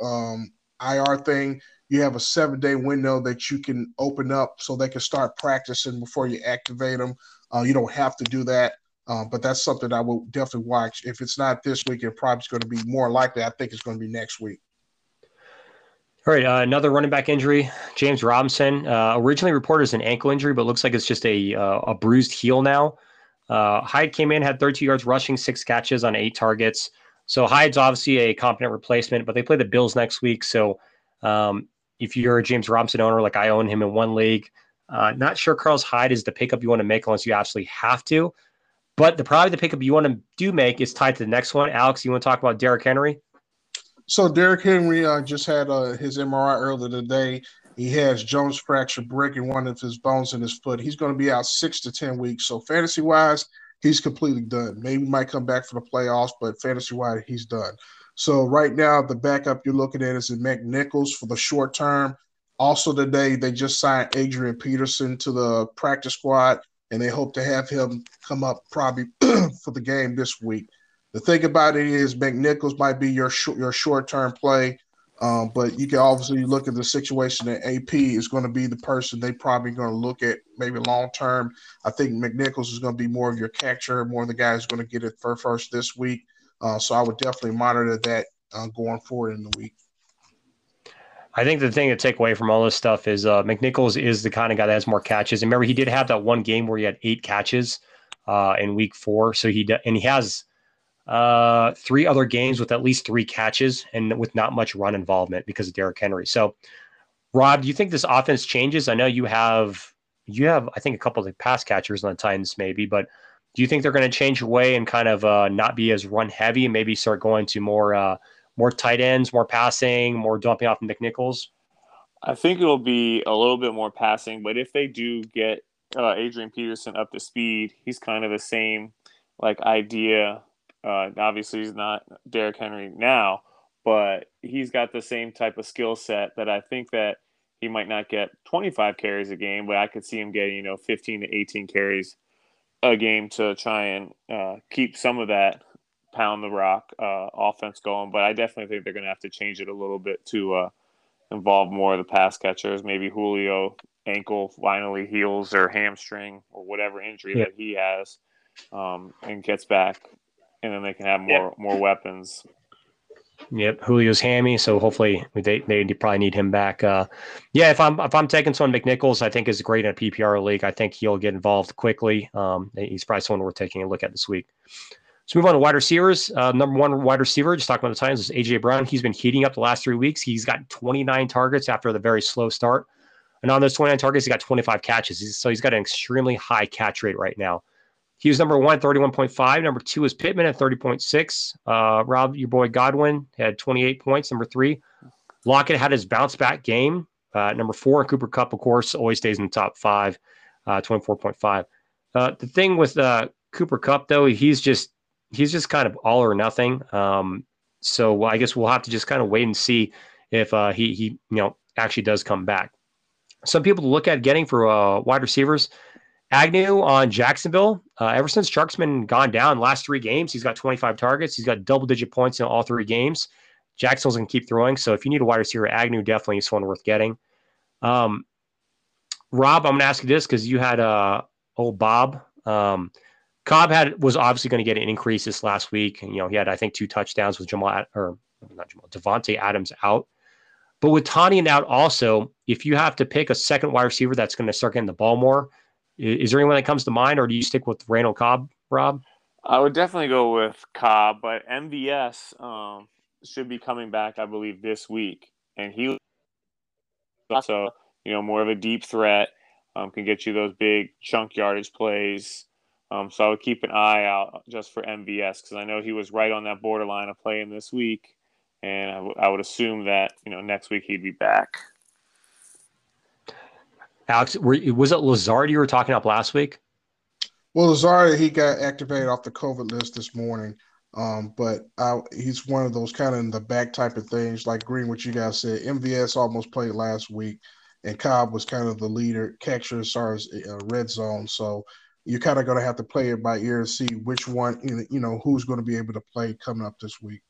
IR thing, you have a 7-day window that you can open up so they can start practicing before you activate them. You don't have to do that, but that's something I will definitely watch. If it's not this week, it probably is going to be more likely. I think it's going to be next week. All right, another running back injury, James Robinson. Originally reported as an ankle injury, but looks like it's just a bruised heel now. Hyde came in, had 32 yards rushing, 6 catches on 8 targets. So Hyde's obviously a competent replacement, but they play the Bills next week. So if you're a James Robinson owner, like I own him in one league, not sure Carlos Hyde is the pickup you want to make unless you absolutely have to. But probably the pickup you want to do make is tied to the next one. Alex, you want to talk about Derrick Henry? So Derrick Henry just had his MRI earlier today. He has Jones fracture breaking one of his bones in his foot. He's going to be out 6 to 10 weeks. So fantasy-wise, he's completely done. Maybe he might come back for the playoffs, but fantasy-wise, he's done. So right now, the backup you're looking at is McNichols for the short term. Also today, they just signed Adrian Peterson to the practice squad, and they hope to have him come up probably for the game this week. The thing about it is McNichols might be your short-term play, but you can obviously look at the situation that AP is going to be the person they probably going to look at maybe long-term. I think McNichols is going to be more of your catcher, more of the guy who's going to get it first this week. So I would definitely monitor that going forward in the week. I think the thing to take away from all this stuff is McNichols is the kind of guy that has more catches. And remember, he did have that one game where he had 8 catches in week 4. So he has 3 other games with at least 3 catches and with not much run involvement because of Derrick Henry. So, Rob, do you think this offense changes? I know you have I think a couple of the pass catchers on the Titans maybe, but do you think they're going to change away and kind of not be as run heavy and maybe start going to more more tight ends, more passing, more dumping off McNichols? I think it'll be a little bit more passing, but if they do get Adrian Peterson up to speed, he's kind of the same like idea. Obviously, he's not Derrick Henry now, but he's got the same type of skill set that I think that he might not get 25 carries a game, but I could see him getting 15 to 18 carries a game to try and keep some of that pound the rock offense going. But I definitely think they're going to have to change it a little bit to involve more of the pass catchers. Maybe Julio ankle finally heals or hamstring or whatever injury that he has, and gets back, and then they can have more weapons. Yep, Julio's hammy, so hopefully they probably need him back. If I'm taking someone McNichols, I think is great in a PPR league. I think he'll get involved quickly. He's probably someone we're taking a look at this week. Let's move on to wide receivers. Number one wide receiver, just talking about the Titans, is A.J. Brown. He's been heating up the last 3 weeks. He's got 29 targets after the very slow start. And on those 29 targets, he got 25 catches. So he's got an extremely high catch rate right now. He was number one, 31.5. Number two is Pittman at 30.6. Rob, your boy Godwin, had 28 points. Number three, Lockett had his bounce back game. Number four, and Cooper Kupp, of course, always stays in the top five, 24.5. The thing with Cooper Kupp, though, he's just kind of all or nothing. So I guess we'll have to just kind of wait and see if he actually does come back. Some people to look at getting for wide receivers. Agnew on Jacksonville. Ever since Chark's been gone down last 3 games, he's got 25 targets. He's got double-digit points in all 3 games. Jacksonville's going to keep throwing. So if you need a wide receiver, Agnew definitely is one worth getting. Rob, I'm going to ask you this because you had old Bob. Cobb was obviously going to get an increase this last week. And, he had, I think, 2 touchdowns with Devontae Adams out. But with Tonyan out also, if you have to pick a second wide receiver that's going to start getting the ball more, is there anyone that comes to mind, or do you stick with Randall Cobb, Rob? I would definitely go with Cobb, but MVS should be coming back, I believe, this week. And he also, more of a deep threat, can get you those big chunk yardage plays. So I would keep an eye out just for MVS because I know he was right on that borderline of playing this week. And I would assume that, next week he'd be back. Alex, was it Lazard you were talking about last week? Well, Lazard, he got activated off the COVID list this morning. But he's one of those kind of in the back type of things, like Green, what you guys said. MVS almost played last week, and Cobb was kind of the leader catcher as far as red zone. So you're kind of going to have to play it by ear and see which one, who's going to be able to play coming up this week.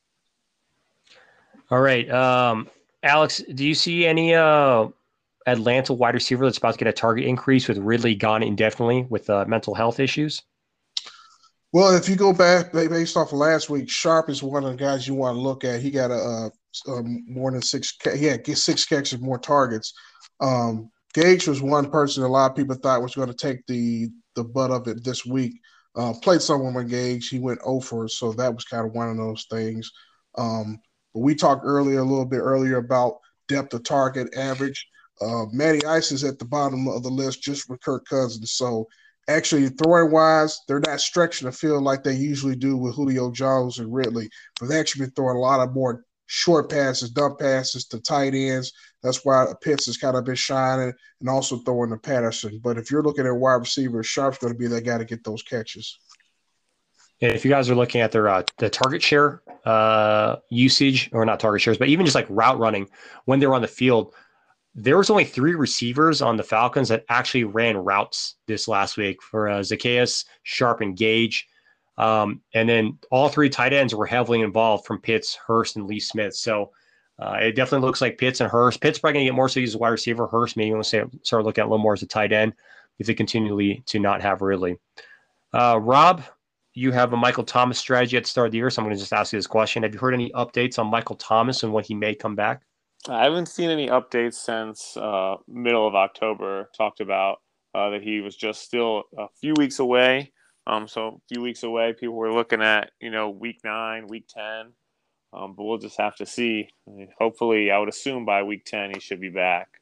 All right. Alex, do you see any Atlanta wide receiver that's about to get a target increase with Ridley gone indefinitely with mental health issues? Well, if you go back based off of last week, Sharp is one of the guys you want to look at. He got more than 6. He had 6 catches, more targets. Gage was one person a lot of people thought was going to take the butt of it this week. Played someone with Gage. He went over, so that was kind of one of those things. But we talked a little bit earlier about depth of target average. Matty Ice is at the bottom of the list just with Kirk Cousins. So actually, throwing wise, they're not stretching the field like they usually do with Julio Jones and Ridley. But they actually been throwing a lot of more short passes, dump passes to tight ends. That's why Pitts has kind of been shining, and also throwing to Patterson. But if you're looking at wide receivers, Sharp's going to be that guy to get those catches. If you guys are looking at their the target share usage, or not target shares, but even just like route running when they're on the field, there was only 3 receivers on the Falcons that actually ran routes this last week for Zacchaeus, Sharp, and Gage. And then all 3 tight ends were heavily involved from Pitts, Hurst, and Lee Smith. So it definitely looks like Pitts and Hurst. Pitts probably going to get more so he's a wide receiver. Hurst maybe want to start looking at a little more as a tight end if they continually to not have Ridley. Rob, you have a Michael Thomas strategy at the start of the year, so I'm going to just ask you this question. Have you heard any updates on Michael Thomas and when he may come back? I haven't seen any updates since middle of October. Talked about that he was just still a few weeks away. So a few weeks away, people were looking at, week 9, week 10. But we'll just have to see. Hopefully, I would assume by week 10, he should be back.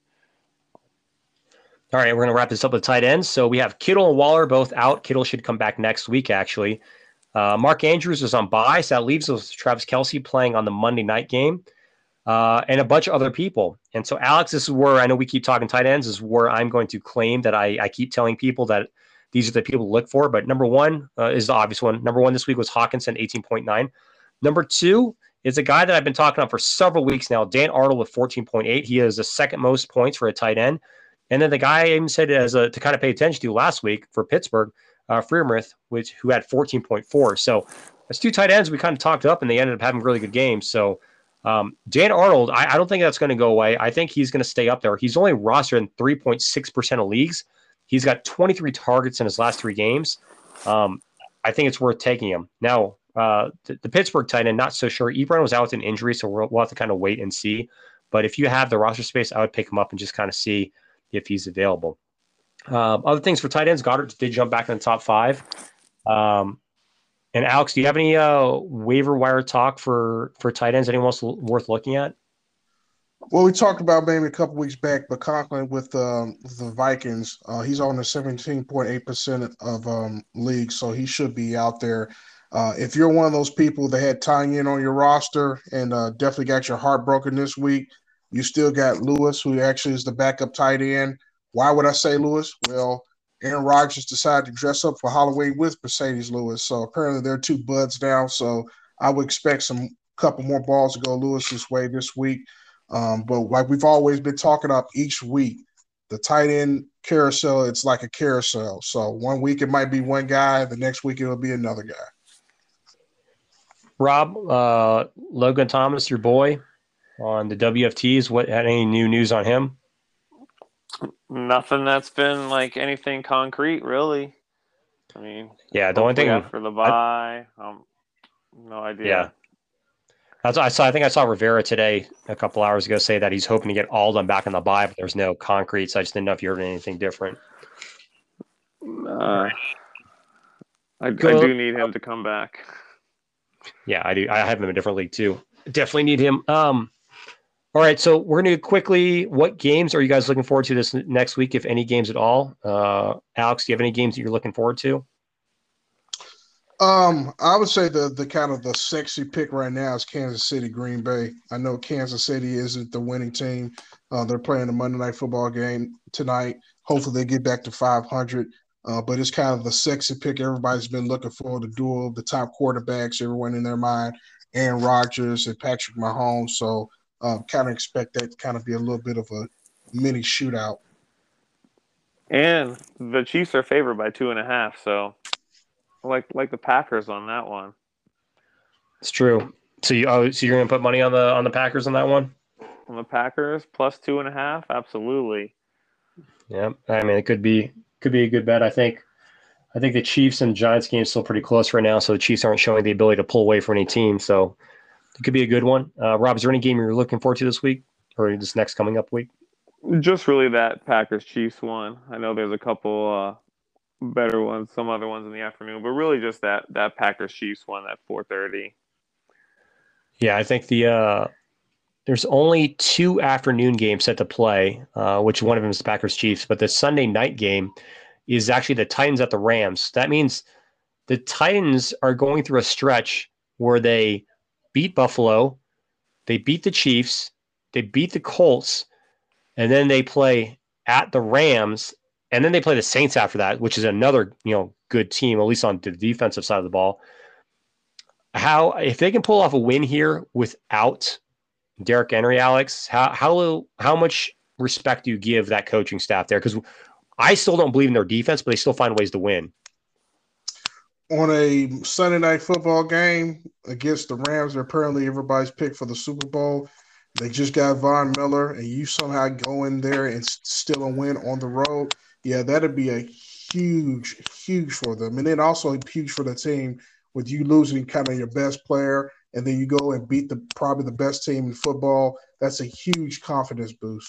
All right, we're going to wrap this up with tight ends. So we have Kittle and Waller both out. Kittle should come back next week, actually. Mark Andrews was on bye, so that leaves us with Travis Kelce playing on the Monday night game, and a bunch of other people. And so, Alex, this is where I know we keep talking tight ends, is where I'm going to claim that I keep telling people that these are the people to look for. But number one is the obvious one. Number one this week was Hawkinson, 18.9. Number two is a guy that I've been talking about for several weeks now, Dan Arnold with 14.8. He has the second most points for a tight end. And then the guy I even said to kind of pay attention to last week for Pittsburgh, Freiermuth, who had 14.4. So that's two tight ends we kind of talked up, and they ended up having really good games. So Dan Arnold, I don't think that's going to go away. I think he's going to stay up there. He's only rostered in 3.6% of leagues. He's got 23 targets in his last 3 games. I think it's worth taking him. Now, the Pittsburgh tight end, not so sure. Ebron was out with an injury, so we'll have to kind of wait and see. But if you have the roster space, I would pick him up and just kind of see if he's available. Other things for tight ends, Goddard did jump back in the top 5. And Alex, do you have any waiver wire talk for tight ends? Anyone else worth looking at? Well, we talked about maybe a couple weeks back, but Conklin with the Vikings, he's on the 17.8% of leagues, so he should be out there. If you're one of those people that had Tanyan on your roster and definitely got your heart broken this week, you still got Lewis, who actually is the backup tight end. Why would I say Lewis? Well, Aaron Rodgers decided to dress up for Halloween with Mercedes Lewis, so apparently they're two buds now. So I would expect some couple more balls to go Lewis's way this week. But like we've always been talking about each week, the tight end carousel, it's like a carousel. So one week it might be one guy, the next week it'll be another guy. Rob, Logan Thomas, your boy on the WFTs, had any new news on him? Nothing that's been like anything concrete, really. I mean, yeah, the only thing after the bye, no idea. Yeah. I think I saw Rivera today a couple hours ago say that he's hoping to get Alden back in the bye, but there's no concrete. So I just didn't know if you heard anything different. I do need him to come back. Yeah, I do. I have him in a different league too. Definitely need him. All right, so we're going to quickly. What games are you guys looking forward to this next week, if any games at all? Alex, do you have any games that you're looking forward to? I would say the kind of the sexy pick right now is Kansas City, Green Bay. I know Kansas City isn't the winning team. They're playing a Monday Night Football game tonight. Hopefully they get back to 500. But it's kind of the sexy pick. Everybody's been looking for the duel of the top quarterbacks, everyone in their mind, Aaron Rodgers and Patrick Mahomes. So kind of expect that to kind of be a little bit of a mini shootout. And the Chiefs are favored by 2.5, so like the Packers on that one. It's true. So you're going to put money on the Packers on that one? On the Packers plus 2.5, absolutely. Yeah, I mean it could be a good bet. I think the Chiefs and Giants game is still pretty close right now, so the Chiefs aren't showing the ability to pull away from any team. So it could be a good one. Rob, is there any game you're looking forward to this week or this next coming up week? Just really that Packers-Chiefs one. I know there's a couple better ones, some other ones in the afternoon, but really just that Packers-Chiefs one at 4:30. Yeah, I think there's only 2 afternoon games set to play, which one of them is the Packers-Chiefs, but the Sunday night game is actually the Titans at the Rams. That means the Titans are going through a stretch where they beat Buffalo, they beat the Chiefs, they beat the Colts, and then they play at the Rams, and then they play the Saints after that, which is another good team, at least on the defensive side of the ball. If they can pull off a win here without Derrick Henry, Alex, how much respect do you give that coaching staff there? Because I still don't believe in their defense, but they still find ways to win. On a Sunday night football game against the Rams, they're apparently everybody's pick for the Super Bowl. They just got Von Miller, and you somehow go in there and still a win on the road. Yeah, that'd be a huge, huge for them. And then also huge for the team with you losing kind of your best player, and then you go and beat probably the best team in football. That's a huge confidence boost.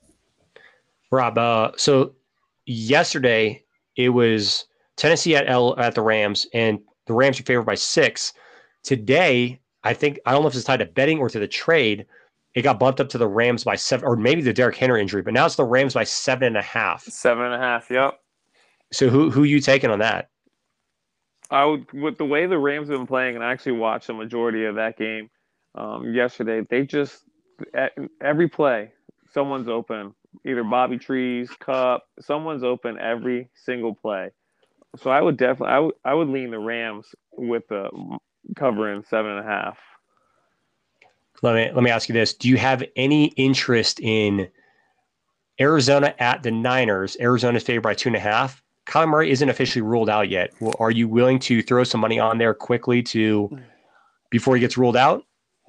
Rob, so yesterday it was Tennessee at the Rams, and the Rams are favored by 6. Today, I don't know if it's tied to betting or to the trade. It got bumped up to the Rams by 7, or maybe the Derrick Henry injury, but now it's the Rams by 7.5. 7.5, yep. So who are you taking on that? I would, with the way the Rams have been playing, and I actually watched the majority of that game yesterday. They just every play, someone's open. Either Bobby Trees, Cup, someone's open every single play. So I would definitely, I would lean the Rams with the covering 7.5. Let me ask you this: do you have any interest in Arizona at the Niners? Arizona's favored by 2.5. Kyler Murray isn't officially ruled out yet. Well, are you willing to throw some money on there quickly before he gets ruled out?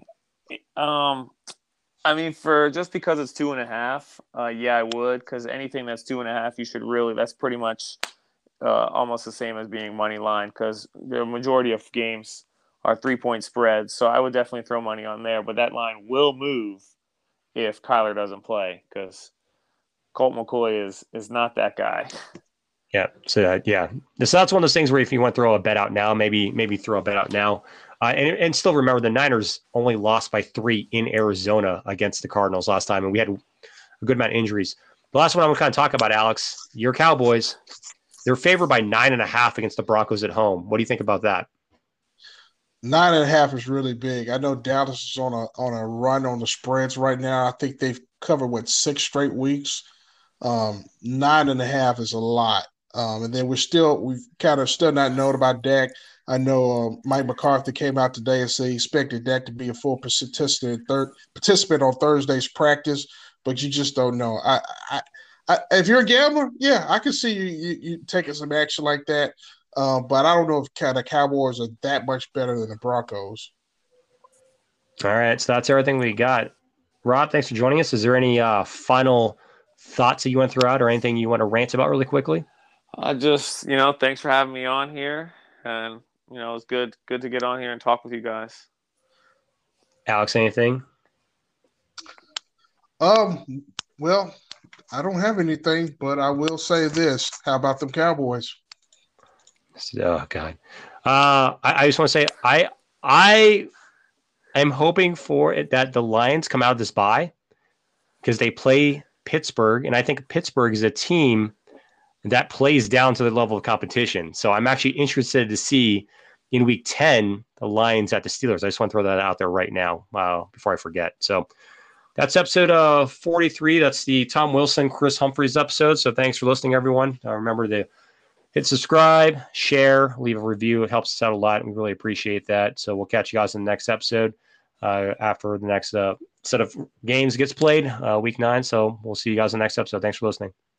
I mean, for just because it's 2.5, yeah, I would. Because anything that's 2.5, you should really. That's pretty much almost the same as being money line. Because the majority of games are 3-point spreads, so I would definitely throw money on there. But that line will move if Kyler doesn't play, because Colt McCoy is not that guy. Yeah. So so that's one of those things where if you want to throw a bet out now, maybe throw a bet out now. And still remember, the Niners only lost by 3 in Arizona against the Cardinals last time, and we had a good amount of injuries. The last one I'm going to kind of talk about, Alex, your Cowboys. They're favored by 9.5 against the Broncos at home. What do you think about that? 9.5 is really big. I know Dallas is on a run on the spreads right now. I think they've covered 6 straight weeks. 9.5 is a lot. And then we've kind of still not known about Dak. I know Mike McCarthy came out today and said he expected Dak to be a full participant on Thursday's practice, but you just don't know. If you're a gambler, yeah, I can see you taking some action like that. But I don't know if the Cowboys are that much better than the Broncos. All right, so that's everything we got. Rob, thanks for joining us. Is there any final thoughts that you want to throw out or anything you want to rant about really quickly? Just, thanks for having me on here. And, it's good to get on here and talk with you guys. Alex, anything? Well, I don't have anything, but I will say this. How about them Cowboys? Oh, God. I just want to say I am hoping for it that the Lions come out of this bye because they play Pittsburgh, and I think Pittsburgh is a team that plays down to the level of competition. So I'm actually interested to see in week 10 the Lions at the Steelers. I just want to throw that out there right now before I forget. So that's episode 43. That's the Tom Wilson, Chris Humphreys episode. So thanks for listening, everyone. Remember to hit subscribe, share, leave a review. It helps us out a lot. We really appreciate that. So we'll catch you guys in the next episode after the next set of games gets played, week 9. So we'll see you guys in the next episode. Thanks for listening.